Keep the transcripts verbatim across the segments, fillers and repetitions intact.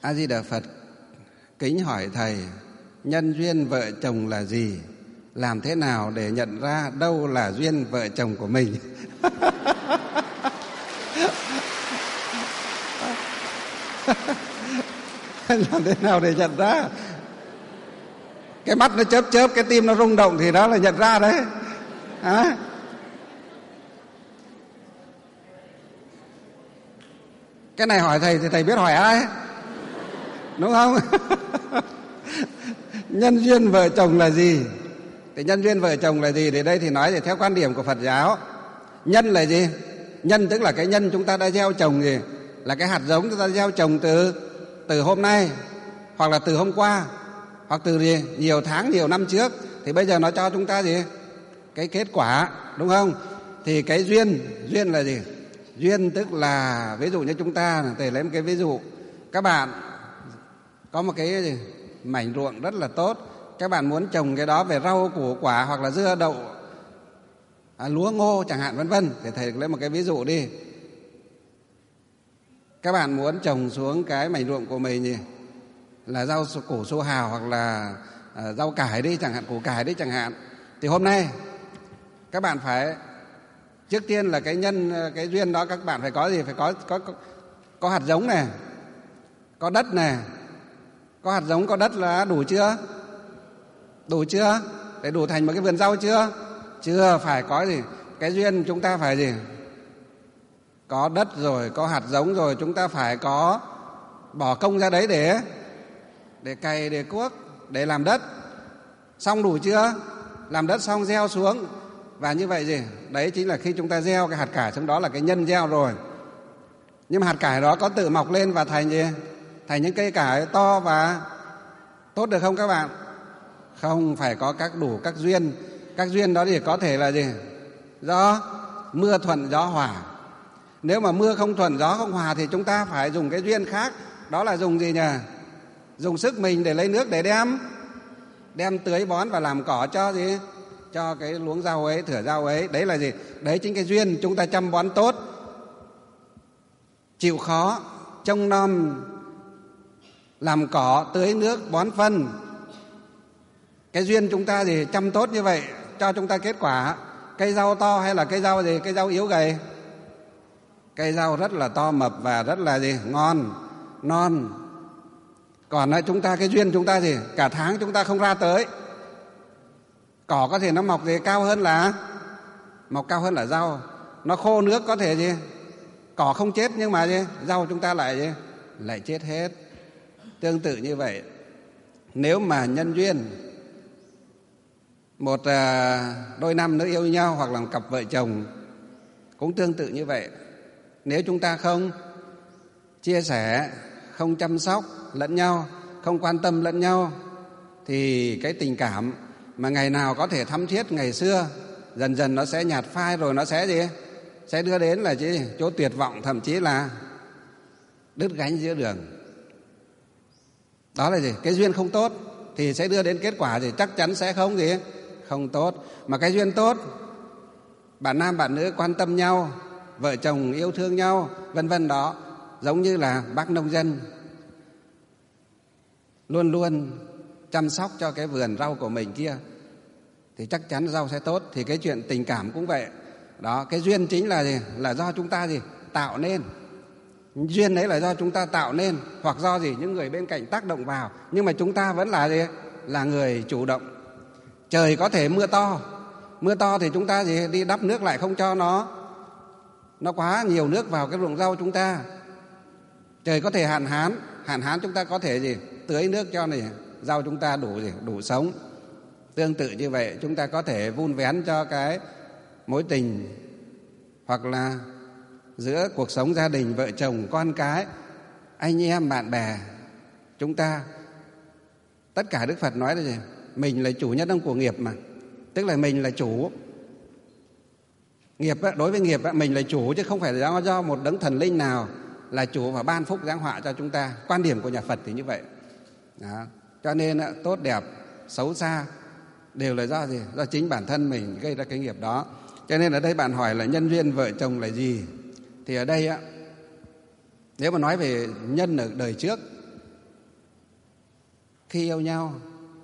A Di Đà Phật. Kính hỏi thầy, nhân duyên vợ chồng là gì? Làm thế nào để nhận ra đâu là duyên vợ chồng của mình? Làm thế nào để nhận ra? Cái mắt nó chớp chớp, cái tim nó rung động thì đó là nhận ra đấy. À? Cái này hỏi thầy thì thầy biết hỏi ai? Đúng không? Nhân duyên vợ chồng là gì? Thì nhân duyên vợ chồng là gì? Thì đây thì nói thì theo quan điểm của Phật giáo, nhân là gì? Nhân tức là cái nhân chúng ta đã gieo trồng gì? Là cái hạt giống chúng ta gieo trồng từ từ hôm nay, hoặc là từ hôm qua, hoặc từ gì? Nhiều tháng, nhiều năm trước. Thì bây giờ nó cho chúng ta gì? Cái kết quả, đúng không? Thì cái duyên, duyên là gì? Duyên tức là, ví dụ như chúng ta, thầy lấy một cái ví dụ. Các bạn có một cái gì? Mảnh ruộng rất là tốt, các bạn muốn trồng cái đó về rau củ quả hoặc là dưa đậu, à, lúa ngô chẳng hạn vân vân. Thì thầy lấy một cái ví dụ đi. Các bạn muốn trồng xuống cái mảnh ruộng của mình gì? Là rau củ su hào hoặc là à, rau cải đi chẳng hạn, củ cải đi chẳng hạn. Thì hôm nay các bạn phải, trước tiên là cái nhân, cái duyên đó các bạn phải có gì? Phải có có có, có hạt giống này, có đất này. Có hạt giống, có đất là đủ chưa? Đủ chưa? Để đủ thành một cái vườn rau chưa? Chưa, phải có gì? Cái duyên chúng ta phải gì? Có đất rồi, có hạt giống rồi, chúng ta phải có bỏ công ra đấy để để cày, để cuốc, để làm đất. Xong đủ chưa? Làm đất xong gieo xuống. Và như vậy gì? Đấy chính là khi chúng ta gieo cái hạt cải trong đó là cái nhân gieo rồi. Nhưng mà hạt cải đó có tự mọc lên và thành gì? Thành những cây cải to và tốt được không các bạn? Không, phải có các đủ các duyên. Các duyên đó thì có thể là gì? Do mưa thuận gió hòa. Nếu mà mưa không thuận gió không hòa thì chúng ta phải dùng cái duyên khác. Đó là dùng gì nhỉ? Dùng sức mình để lấy nước để đem Đem tưới bón và làm cỏ cho gì? Cho cái luống rau ấy, thửa rau ấy. Đấy là gì? Đấy chính cái duyên. Chúng ta chăm bón tốt, chịu khó, trông nom, làm cỏ, tưới nước, bón phân. Cái duyên chúng ta gì? Chăm tốt như vậy cho chúng ta kết quả. Cây rau to hay là cây rau gì? Cây rau yếu gầy? Cây rau rất là to mập và rất là gì? Ngon, non. Còn chúng ta, cái duyên chúng ta gì? Cả tháng chúng ta không ra tới. Cỏ có thể nó mọc gì? Cao hơn là Mọc cao hơn là rau. Nó khô nước có thể gì? Cỏ không chết nhưng mà gì? Rau chúng ta lại gì? Lại chết hết. Tương tự như vậy, nếu mà nhân duyên một đôi nam nữ yêu nhau hoặc là một cặp vợ chồng cũng tương tự như vậy. Nếu chúng ta không chia sẻ, không chăm sóc lẫn nhau, không quan tâm lẫn nhau, thì cái tình cảm mà ngày nào có thể thắm thiết ngày xưa dần dần nó sẽ nhạt phai, rồi nó sẽ gì? Sẽ đưa đến là gì? Chỗ tuyệt vọng, thậm chí là đứt gánh giữa đường. Đó là gì? Cái duyên không tốt thì sẽ đưa đến kết quả gì? Chắc chắn sẽ không gì? Không tốt. Mà cái duyên tốt, bạn nam bạn nữ quan tâm nhau, vợ chồng yêu thương nhau, vân vân đó. Giống như là bác nông dân luôn luôn chăm sóc cho cái vườn rau của mình kia, thì chắc chắn rau sẽ tốt. Thì cái chuyện tình cảm cũng vậy. Đó, cái duyên chính là gì? Là do chúng ta gì? Tạo nên. Duyên đấy là do chúng ta tạo nên, hoặc do gì? Những người bên cạnh tác động vào. Nhưng mà chúng ta vẫn là gì? Là người chủ động. Trời có thể mưa to. Mưa to thì chúng ta gì? Đi đắp nước lại không cho nó Nó quá nhiều nước vào cái ruộng rau chúng ta. Trời có thể hạn hán. Hạn hán chúng ta có thể gì? Tưới nước cho này rau chúng ta đủ gì? Đủ sống. Tương tự như vậy, chúng ta có thể vun vén cho cái mối tình, hoặc là giữa cuộc sống gia đình, vợ chồng, con cái, anh em, bạn bè. Chúng ta, tất cả Đức Phật nói là gì? Mình là chủ nhân ông của nghiệp mà. Tức là mình là chủ. Nghiệp, đối với nghiệp mình là chủ, chứ không phải là do một đấng thần linh nào là chủ và ban phúc giáng họa cho chúng ta. Quan điểm của nhà Phật thì như vậy. Đó. Cho nên tốt đẹp, xấu xa đều là do gì? Do chính bản thân mình gây ra cái nghiệp đó. Cho nên ở đây bạn hỏi là nhân duyên vợ chồng là gì? Thì ở đây á, nếu mà nói về nhân ở đời trước khi yêu nhau,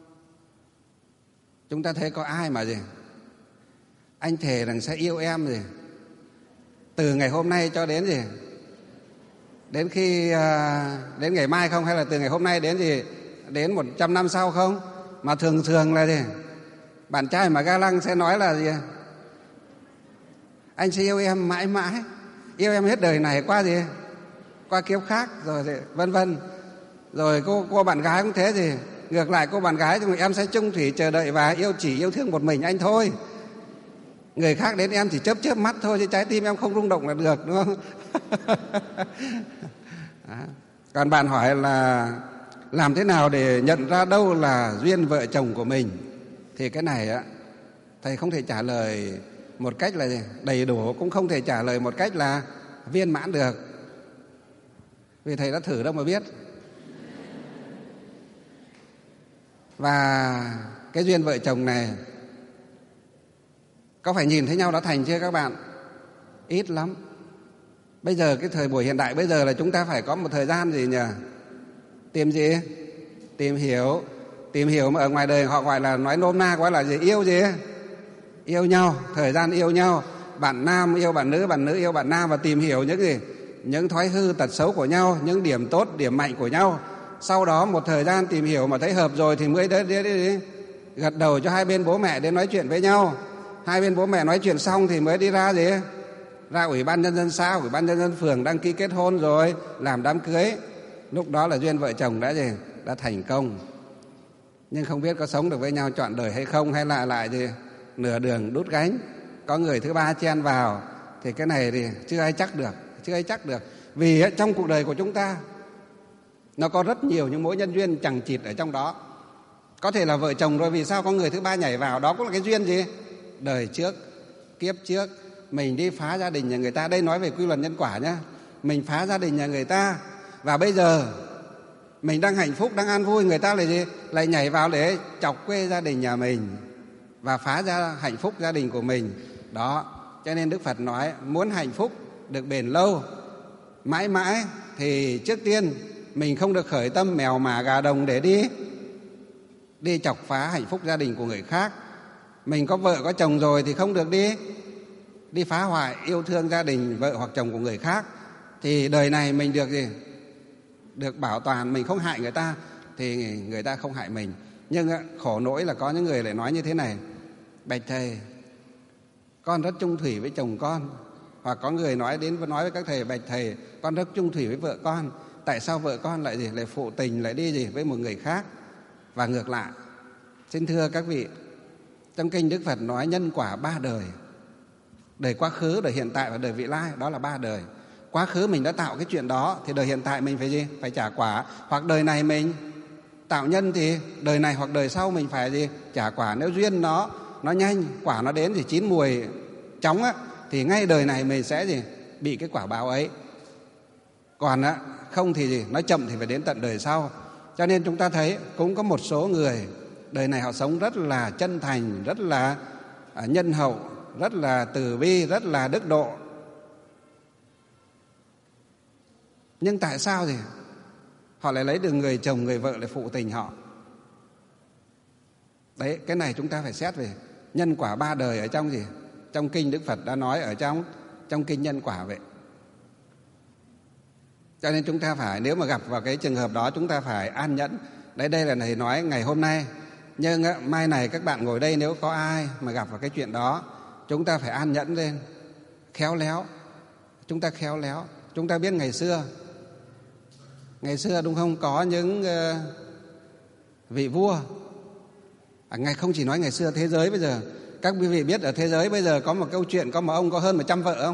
chúng ta thấy có ai mà gì anh thề rằng sẽ yêu em gì từ ngày hôm nay cho đến gì đến khi à, đến ngày mai không, hay là từ ngày hôm nay đến gì đến một trăm năm sau không? Mà thường thường là gì bạn trai mà ga lăng sẽ nói là gì anh sẽ yêu em mãi mãi, yêu em hết đời này qua gì qua kiếp khác rồi gì, vân vân. Rồi cô cô bạn gái cũng thế gì, ngược lại cô bạn gái thì em sẽ chung thủy chờ đợi và yêu chỉ yêu thương một mình anh thôi, người khác đến em chỉ chớp chớp mắt thôi chứ trái tim em không rung động là được, đúng không? Còn bạn hỏi là làm thế nào để nhận ra đâu là duyên vợ chồng của mình, thì cái này á thầy không thể trả lời một cách là đầy đủ, cũng không thể trả lời một cách là viên mãn được, vì thầy đã thử đâu mà biết. Và cái duyên vợ chồng này có phải nhìn thấy nhau đã thành chưa các bạn? Ít lắm. Bây giờ cái thời buổi hiện đại bây giờ là chúng ta phải có một thời gian gì nhỉ? Tìm gì? Tìm hiểu. Tìm hiểu mà ở ngoài đời họ gọi là, nói nôm na gọi là gì? Yêu gì? Yêu nhau, thời gian yêu nhau. Bạn nam yêu bạn nữ, bạn nữ yêu bạn nam, và tìm hiểu những gì? Những thói hư tật xấu của nhau, những điểm tốt, điểm mạnh của nhau. Sau đó một thời gian tìm hiểu mà thấy hợp rồi thì mới đến, đến, đến, gật đầu cho hai bên bố mẹ đến nói chuyện với nhau. Hai bên bố mẹ nói chuyện xong thì mới đi ra gì? Ra ủy ban nhân dân xã, ủy ban nhân dân phường đăng ký kết hôn rồi làm đám cưới. Lúc đó là duyên vợ chồng đã gì? Đã thành công. Nhưng không biết có sống được với nhau trọn đời hay không, hay là lại gì nửa đường đút gánh, có người thứ ba chen vào, thì cái này thì chưa ai chắc được, chưa ai chắc được. Vì trong cuộc đời của chúng ta nó có rất nhiều những mối nhân duyên chằng chịt ở trong đó. Có thể là vợ chồng rồi, vì sao có người thứ ba nhảy vào? Đó cũng là cái duyên gì? Đời trước, kiếp trước mình đi phá gia đình nhà người ta. Đây nói về quy luật nhân quả nhá. Mình phá gia đình nhà người ta, và bây giờ mình đang hạnh phúc, đang an vui, người ta lại gì? Lại nhảy vào để chọc quê gia đình nhà mình và phá ra hạnh phúc gia đình của mình. Đó, cho nên Đức Phật nói muốn hạnh phúc được bền lâu, mãi mãi, thì trước tiên mình không được khởi tâm mèo mả gà đồng để đi đi chọc phá hạnh phúc gia đình của người khác. Mình có vợ có chồng rồi thì không được đi đi phá hoại yêu thương gia đình vợ hoặc chồng của người khác. Thì đời này mình được gì? Được bảo toàn, mình không hại người ta thì người ta không hại mình. Nhưng khổ nỗi là có những người lại nói như thế này: bạch thầy, con rất chung thủy với chồng con. Hoặc có người nói đến nói với các thầy: bạch thầy, con rất chung thủy với vợ con, tại sao vợ con lại gì lại phụ tình, lại đi gì với một người khác? Và ngược lại. Xin thưa các vị, trong kinh Đức Phật nói nhân quả ba đời: đời quá khứ, đời hiện tại và đời vị lai. Đó là ba đời. Quá khứ mình đã tạo cái chuyện đó thì đời hiện tại mình phải gì? Phải trả quả. Hoặc đời này mình tạo nhân thì đời này hoặc đời sau mình phải gì? Trả quả. Nếu duyên nó nó nhanh, quả nó đến thì chín mùi chóng á, thì ngay đời này mình sẽ gì? Bị cái quả báo ấy. Còn á, không thì gì? Nó chậm thì phải đến tận đời sau. Cho nên chúng ta thấy cũng có một số người đời này họ sống rất là chân thành, rất là nhân hậu, rất là từ bi, rất là đức độ. Nhưng tại sao thì họ lại lấy được người chồng, người vợ lại phụ tình họ? Đấy, cái này chúng ta phải xét về nhân quả ba đời ở trong gì? Trong kinh Đức Phật đã nói ở trong trong kinh nhân quả vậy. Cho nên chúng ta phải, nếu mà gặp vào cái trường hợp đó, chúng ta phải an nhẫn. Đấy, đây là thầy nói ngày hôm nay. Nhưng mai này các bạn ngồi đây, nếu có ai mà gặp vào cái chuyện đó, chúng ta phải an nhẫn lên, khéo léo. Chúng ta khéo léo. Chúng ta biết ngày xưa, ngày xưa đúng không, có những uh, vị vua. À, ngày không chỉ nói ngày xưa, thế giới bây giờ, các quý vị biết ở thế giới bây giờ có một câu chuyện, có một ông có hơn một trăm vợ không?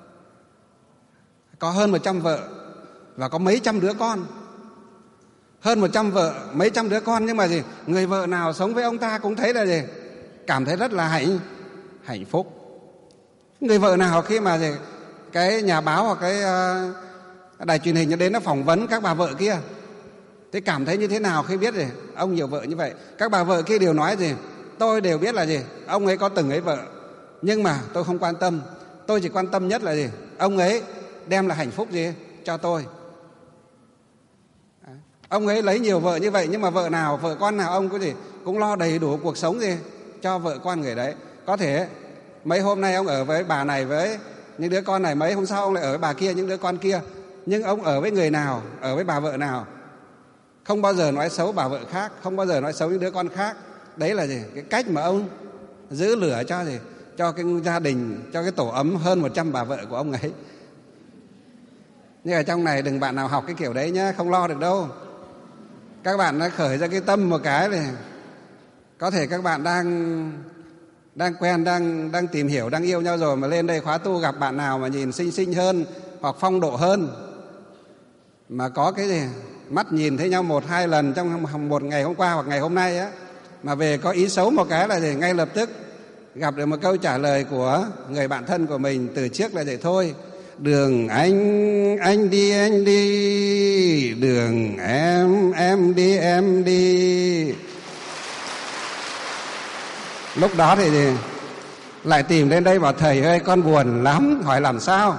Có hơn một trăm vợ và có mấy trăm đứa con. Hơn một trăm vợ, mấy trăm đứa con, nhưng mà gì? Người vợ nào sống với ông ta cũng thấy là gì? Cảm thấy rất là hạnh hạnh phúc. Người vợ nào khi mà gì? Cái nhà báo hoặc cái uh, đài truyền hình đến nó phỏng vấn các bà vợ kia, thế cảm thấy như thế nào khi biết gì? Ông nhiều vợ như vậy. Các bà vợ kia đều nói gì? Tôi đều biết là gì? Ông ấy có từng ấy vợ, nhưng mà tôi không quan tâm. Tôi chỉ quan tâm nhất là gì? Ông ấy đem lại hạnh phúc gì cho tôi. Ông ấy lấy nhiều vợ như vậy, nhưng mà vợ nào, vợ con nào ông có gì cũng lo đầy đủ cuộc sống gì cho vợ con người đấy. Có thể mấy hôm nay ông ở với bà này, với những đứa con này, mấy hôm sau ông lại ở với bà kia, những đứa con kia. Nhưng ông ở với người nào, ở với bà vợ nào, không bao giờ nói xấu bà vợ khác, không bao giờ nói xấu những đứa con khác. Đấy là gì? Cái cách mà ông giữ lửa cho gì? Cho cái gia đình, cho cái tổ ấm hơn một trăm bà vợ của ông ấy. Nhưng ở trong này đừng bạn nào học cái kiểu đấy nhá, không lo được đâu. Các bạn đã khởi ra cái tâm một cái này, có thể các bạn đang đang quen, đang đang tìm hiểu, đang yêu nhau rồi, mà lên đây khóa tu gặp bạn nào mà nhìn xinh xinh hơn hoặc phong độ hơn, mà có cái gì mắt nhìn thấy nhau một hai lần trong một ngày hôm qua hoặc ngày hôm nay á, mà về có ý xấu một cái là gì ngay lập tức gặp được một câu trả lời của người bạn thân của mình từ trước là vậy thôi. Đường anh anh đi anh đi, đường em em đi em đi. Lúc đó thì gì? Lại tìm đến đây bảo thầy ơi con buồn lắm. Hỏi làm sao?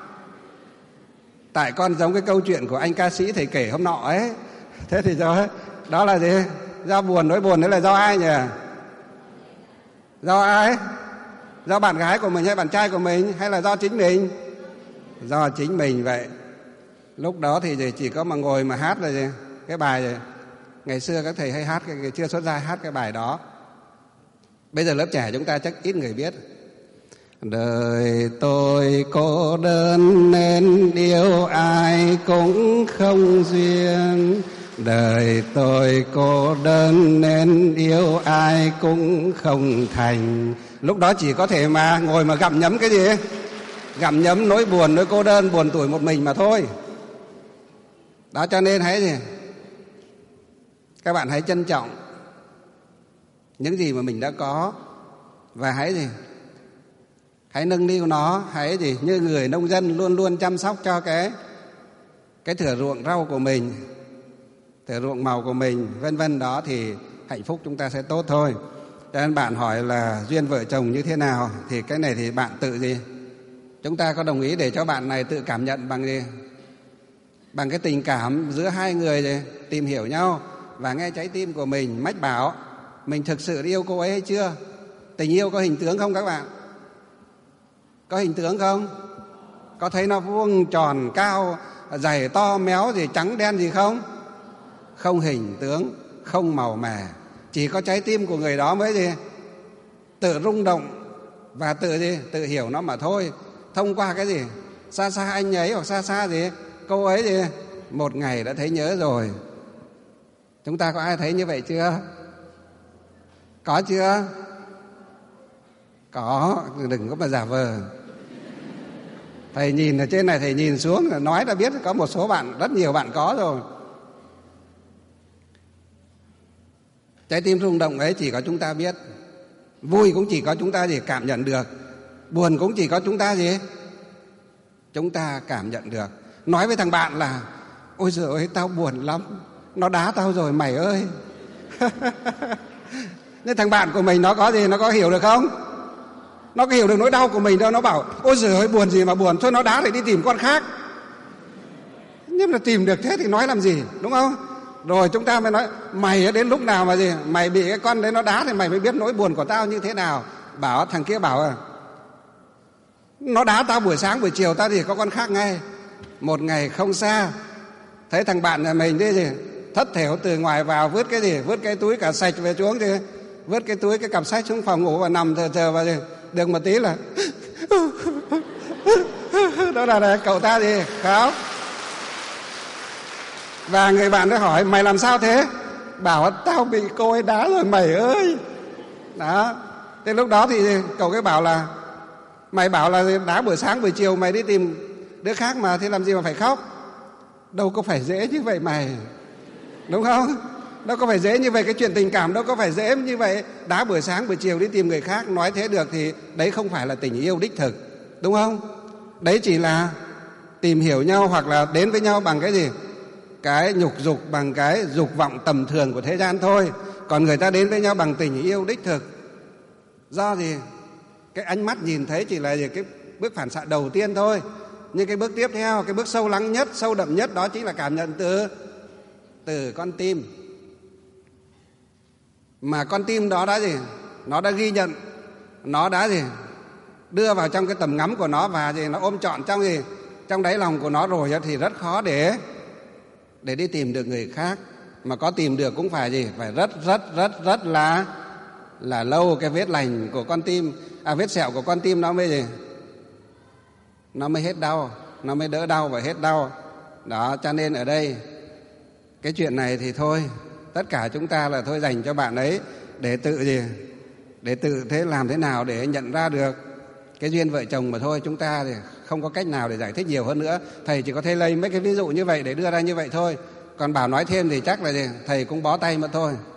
Tại con giống cái câu chuyện của anh ca sĩ thầy kể hôm nọ ấy. Thế thì do đó là gì? Do buồn. Nỗi buồn đấy là do ai nhỉ? Do ai? Do bạn gái của mình hay bạn trai của mình, hay là do chính mình? Do chính mình. Vậy lúc đó thì chỉ có mà ngồi mà hát là gì? Cái bài gì? Ngày xưa các thầy hay hát, cái chưa xuất gia hát cái bài đó. Bây giờ lớp trẻ chúng ta chắc ít người biết. Đời tôi cô đơn nên yêu ai cũng không duyên. Đời tôi cô đơn nên yêu ai cũng không thành. Lúc đó chỉ có thể mà ngồi mà gặm nhấm cái gì? Gặm nhấm nỗi buồn, nỗi cô đơn, buồn tủi một mình mà thôi. Đó, cho nên hãy gì? Các bạn hãy trân trọng những gì mà mình đã có, và hãy gì? Hãy nâng niu nó, hãy gì? Như người nông dân luôn luôn chăm sóc cho cái cái thửa ruộng rau của mình, thửa ruộng màu của mình, vân vân. Đó thì hạnh phúc chúng ta sẽ tốt thôi. Cho nên bạn hỏi là duyên vợ chồng như thế nào, thì cái này thì bạn tự gì? Chúng ta có đồng ý để cho bạn này tự cảm nhận bằng gì? Bằng cái tình cảm giữa hai người gì? Tìm hiểu nhau và nghe trái tim của mình mách bảo mình thực sự yêu cô ấy hay chưa. Tình yêu có hình tướng không các bạn? Có hình tướng không? Có thấy nó vuông tròn cao dày to méo gì trắng đen gì không? Không hình tướng, không màu mè. Chỉ có trái tim của người đó mới gì? Tự rung động và tự gì? Tự hiểu nó mà thôi. Thông qua cái gì? Xa xa anh ấy hoặc xa xa gì? Cô ấy gì? Một ngày đã thấy nhớ rồi. Chúng ta có ai thấy như vậy chưa? Có chưa? Có, đừng có mà giả vờ. Thầy nhìn ở trên này, thầy nhìn xuống nói đã biết có một số bạn, rất nhiều bạn có rồi. Trái tim rung động ấy chỉ có chúng ta biết. Vui cũng chỉ có chúng ta gì cảm nhận được. Buồn cũng chỉ có chúng ta gì chúng ta cảm nhận được. Nói với thằng bạn là ôi giời ơi tao buồn lắm, nó đá tao rồi mày ơi. Nhưng thằng bạn của mình nó có gì? Nó có hiểu được không? Nó có hiểu được nỗi đau của mình đâu. Nó bảo ôi giời ơi buồn gì mà buồn, thôi nó đá thì đi tìm con khác. Nhưng mà tìm được thế thì nói làm gì, đúng không? Rồi chúng ta mới nói mày đến lúc nào mà gì mày bị cái con đấy nó đá thì mày mới biết nỗi buồn của tao như thế nào. Bảo thằng kia bảo à, nó đá tao buổi sáng buổi chiều tao thì có con khác ngay. Một ngày không xa thấy thằng bạn nhà mình đấy gì thất thểu từ ngoài vào, vứt cái gì, vứt cái túi cả sạch về xuống, thì vứt cái túi cái cặp sách xuống phòng ngủ và nằm chờ chờ và gì được một tí là đó là, là cậu ta gì khóc. Và người bạn đó hỏi mày làm sao thế? Bảo tao bị cô ấy đá rồi mày ơi. Đó. Thế lúc đó thì cậu cái bảo là mày bảo là đá buổi sáng buổi chiều mày đi tìm đứa khác mà, thế làm gì mà phải khóc? Đâu có phải dễ như vậy mày, đúng không? Đâu có phải dễ như vậy, cái chuyện tình cảm đâu có phải dễ như vậy. Đá buổi sáng buổi chiều đi tìm người khác, nói thế được thì đấy không phải là tình yêu đích thực, đúng không? Đấy chỉ là tìm hiểu nhau hoặc là đến với nhau bằng cái gì? Cái nhục dục, bằng cái dục vọng tầm thường của thế gian thôi. Còn người ta đến với nhau bằng tình yêu đích thực. Do gì? Cái ánh mắt nhìn thấy chỉ là gì? Cái bước phản xạ đầu tiên thôi. Nhưng cái bước tiếp theo, cái bước sâu lắng nhất, sâu đậm nhất đó chính là cảm nhận từ từ con tim. Mà con tim đó đã gì? Nó đã ghi nhận, nó đã gì? Đưa vào trong cái tầm ngắm của nó và gì? Nó ôm trọn trong gì? Trong đáy lòng của nó rồi thì rất khó để để đi tìm được người khác. Mà có tìm được cũng phải gì? Phải rất rất rất rất là là lâu. Cái vết lành của con tim, à vết sẹo của con tim nó mới gì? Nó mới hết đau, nó mới đỡ đau và hết đau. Đó, cho nên ở đây cái chuyện này thì thôi, tất cả chúng ta là thôi dành cho bạn ấy để tự gì? Để tự thế làm thế nào để nhận ra được cái duyên vợ chồng mà thôi. Chúng ta thì không có cách nào để giải thích nhiều hơn nữa. Thầy chỉ có thể lấy mấy cái ví dụ như vậy để đưa ra như vậy thôi. Còn bảo nói thêm thì chắc là gì? Thầy cũng bó tay mà thôi.